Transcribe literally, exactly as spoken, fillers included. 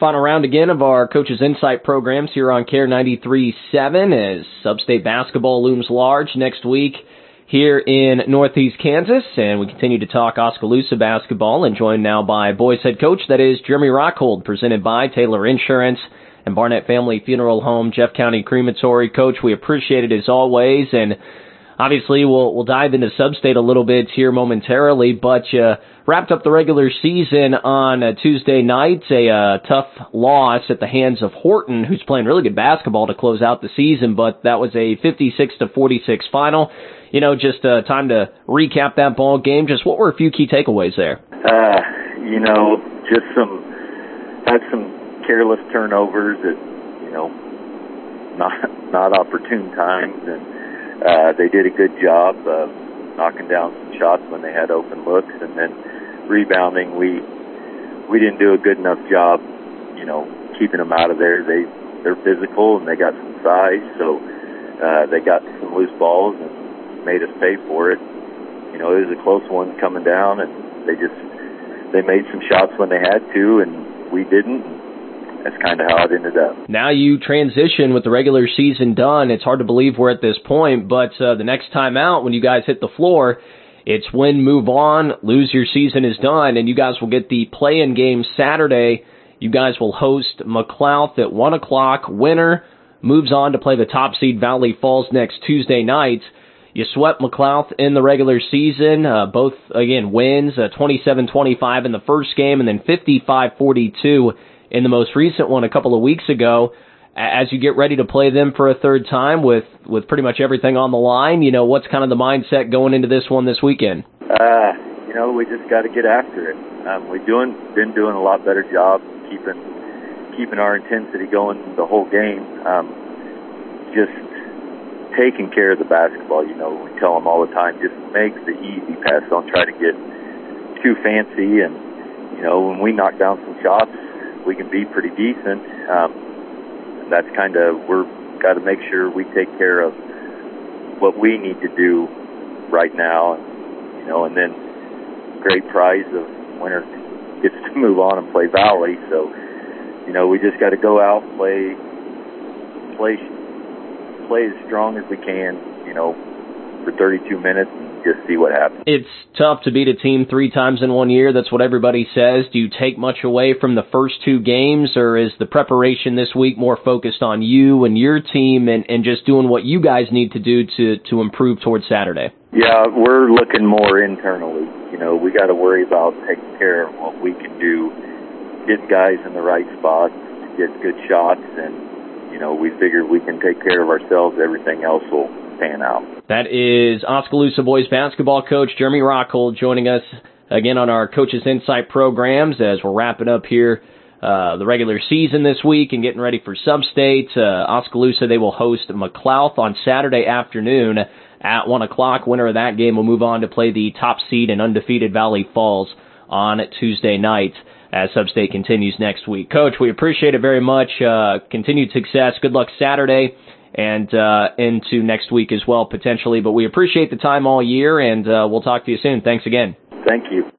Final round again of our Coach's Insight programs here on Care ninety-three point seven as Sub-State basketball looms large next week here in Northeast Kansas, and we continue to talk Oskaloosa basketball, and joined now by boys head coach, that is Jeremy Rockhold, presented by Taylor Insurance and Barnett Family Funeral Home, Jeff County Crematory. Coach, we appreciate it as always, and obviously we'll we'll dive into Sub-State a little bit here momentarily, but uh, wrapped up the regular season on uh, Tuesday night, a uh, tough loss at the hands of Horton, who's playing really good basketball to close out the season, but that was a fifty-six to forty-six final. You know, just uh, time to recap that ball game. Just what were a few key takeaways there? Uh, you know, just some, had some careless turnovers at, you know, not not opportune times, and uh, they did a good job of knocking down some shots when they had open looks, and then rebounding, we we didn't do a good enough job, you know, keeping them out of there. They they're physical and they got some size, so uh, they got some loose balls and made us pay for it. You know, it was a close one coming down, and they just they made some shots when they had to, and we didn't. That's kind of how it ended up. Now you transition with the regular season done. It's hard to believe we're at this point, but uh, the next time out when you guys hit the floor, it's win, move on, lose, your season is done, and you guys will get the play-in game Saturday. You guys will host McLouth at one o'clock. Winner moves on to play the top seed Valley Falls next Tuesday night. You swept McLouth in the regular season, uh, both, again, wins, uh, twenty-seven twenty-five in the first game and then fifty-five forty-two in the most recent one a couple of weeks ago. As you get ready to play them for a third time with, with pretty much everything on the line, you know, what's kind of the mindset going into this one this weekend? Uh, you know, we just got to get after it. Um, we've doing, been doing a lot better job keeping keeping our intensity going the whole game. Um, just taking care of the basketball. You know, we tell them all the time, just make the easy pass. Don't try to get too fancy. And, you know, when we knock down some shots, we can be pretty decent. Um, That's kind of, we're got to make sure we take care of what we need to do right now, you know, and then great prize of winner gets to move on and play Valley. So, you know, we just got to go out, play, play, play as strong as we can, you know, for thirty-two minutes and just see what happens. It's tough to beat a team three times in one year. That's what everybody says. Do you take much away from the first two games, or is the preparation this week more focused on you and your team and, and just doing what you guys need to do to, to improve towards Saturday? Yeah, we're looking more internally. You know, we got to worry about taking care of what we can do, get guys in the right spots, get good shots, and, you know, we figure we can take care of ourselves. Everything else will pan out. That is Oskaloosa boys basketball coach Jeremy Rockhold joining us again on our Coach's Insight programs as we're wrapping up here uh, the regular season this week and getting ready for Sub-State. Uh, Oskaloosa, they will host McLouth on Saturday afternoon at one o'clock. Winner of that game will move on to play the top seed and undefeated Valley Falls on Tuesday night as Sub-State continues next week. Coach, we appreciate it very much. Uh, continued success. Good luck Saturday and uh, into next week as well, potentially. But we appreciate the time all year, and uh, we'll talk to you soon. Thanks again. Thank you.